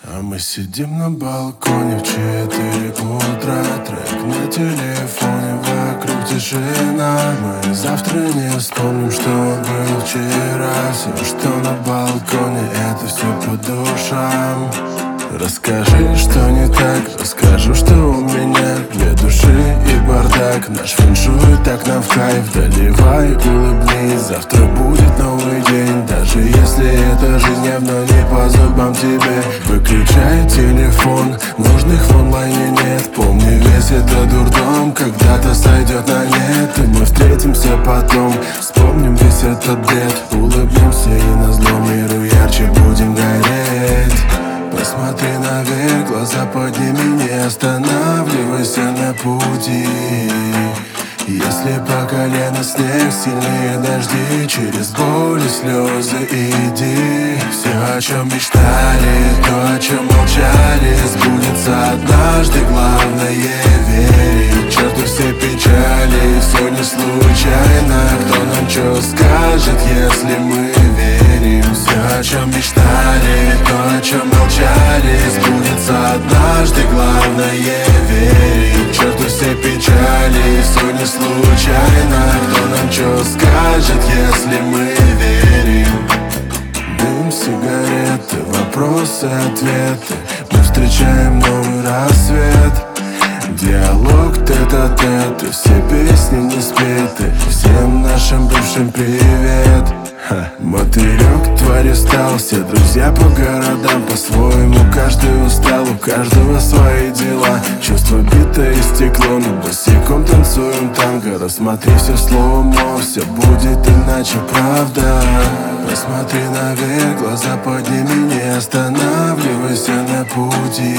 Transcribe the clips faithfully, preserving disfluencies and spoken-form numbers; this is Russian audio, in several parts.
А мы сидим на балконе в четыре утра. Трек на телефоне, вокруг тишина. Мы завтра не вспомним, что было вчера. Все, что на балконе, это все по душам. Расскажи, что не так, расскажу, что у меня две души и бардак. Наш фэншуй так нам в кайф. Доливай, улыбнись, завтра будет новый день. Даже если это жизнь, но не по зубам тебе. Выключай телефон, нужных в онлайне нет. Помни, весь этот дурдом когда-то сойдет на нет. И мы встретимся потом, вспомним весь этот бред. Улыбнемся и назло миру ярче будем гореть. Посмотри наверх, глаза подними, не останавливайся на пути. Если по колено снег, сильнее дожди, через боль и слезы иди. Все, о чем мечтали, то, о чем молчали, сбудется однажды, главное верить. К черту все печали, все не случайно. Кто нам что скажет, если мы верим? Все, о чем мечтали, то, о чем молчали, сбудется однажды, главное верить. К черту все печали, все не случайно. Кто нам что скажет, если мы верим? Дым, сигареты, вопросы, ответы. Мы встречаем новый рассвет. Диалог тет-а-тет, и все песни не спеты. Всем нашим бывшим привет. Ха. Мотылек твари стал, все друзья по городам. По-своему каждый устал, у каждого свои дела. Чувство битое стекло, но босиком танцуем танго. Рассмотри все слоумо, все будет иначе, правда. Посмотри наверх, глаза подними, не останавливайся на пути.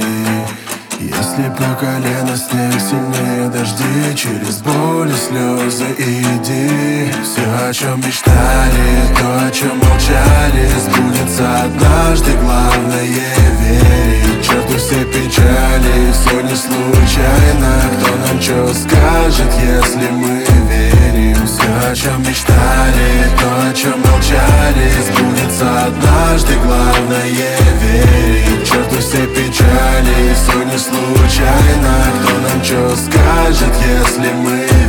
Если по колено снег, сильнее дожди, через боль и слезы иди. Все, о чем мечтали, то, о чем молчали, сбудется однажды, главное верить. К черту все печали, все не случайно. Кто нам что скажет, если мы верим? Все, о чем мечтали, то, о чем молчали, сбудется однажды, главное верить. К черту все печали, все не случайно. Кто нам что скажет, если мы